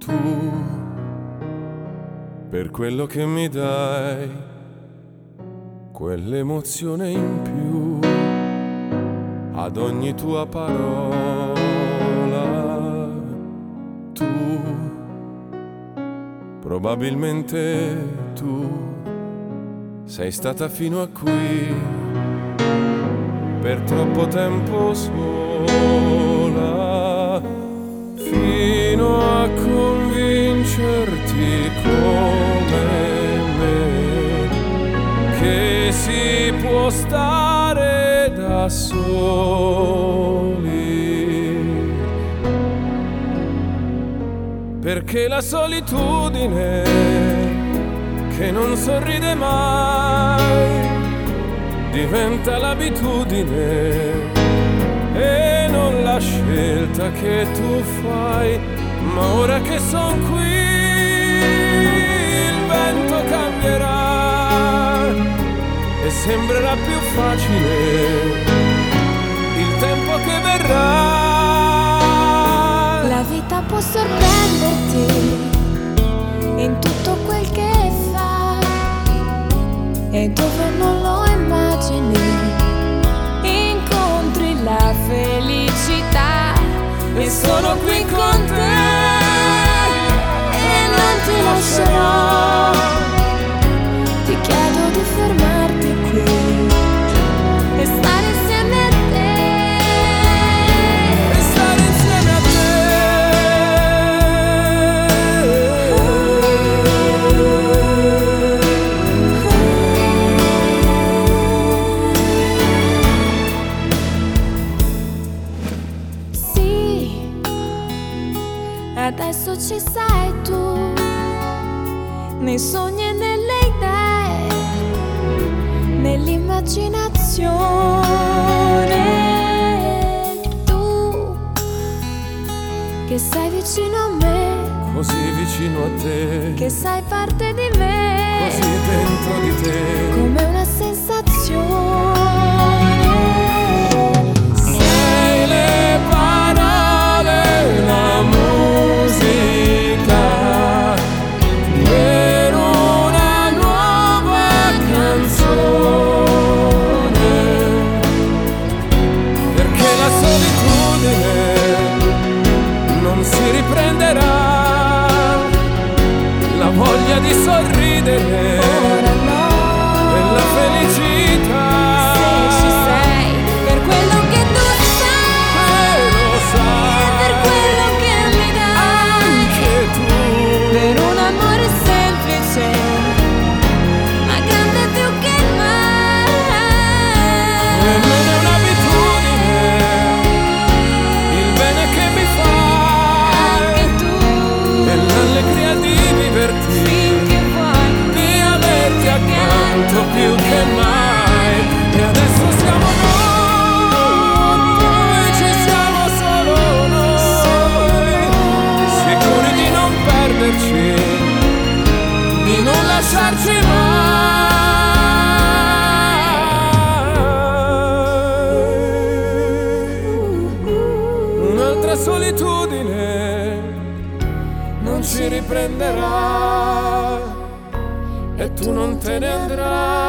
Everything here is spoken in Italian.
Tu, per quello che mi dai, quell'emozione in più ad ogni tua parola. Tu, probabilmente tu sei stata fino a qui per troppo tempo sola, fino a convincerti come me che si può stare da soli, perché la solitudine che non sorride mai diventa l'abitudine e non la scelta che tu fai. Ma ora che son qui il vento cambierà e sembrerà più facile il tempo che verrà. La vita può sorprenderti in tutto quel che fa e dove non lo immagini incontri la felicità. E sono qui con te e non ti lascerò. Ti chiedo di fermarti qui e stare insieme a te. E stare insieme a Adesso ci sei tu, nei sogni e nelle idee, nell'immaginazione. Tu che sei vicino a me, così vicino a te, che sei parte di me, così dentro di te, come una sensazione. sei le parole, la musica per una nuova canzone, perché la solitudine non si riprenderà, la voglia di sorridere Ora no, e la felicità. se ci sei, per quello che tu sai, Lo sai, per quello che mi dai, anche tu. per un amore semplice, ma grande più che Per me mai. è un'abitudine, il bene che mi Anche fai tu, e l'allegria di viverti, finché vuoi, di averti accanto più che mai. E adesso siamo noi, ci siamo solo noi, sicuri di non perderci, di non lasciarci mai. Un'altra solitudine non ci riprenderà e tu non te ne andrai.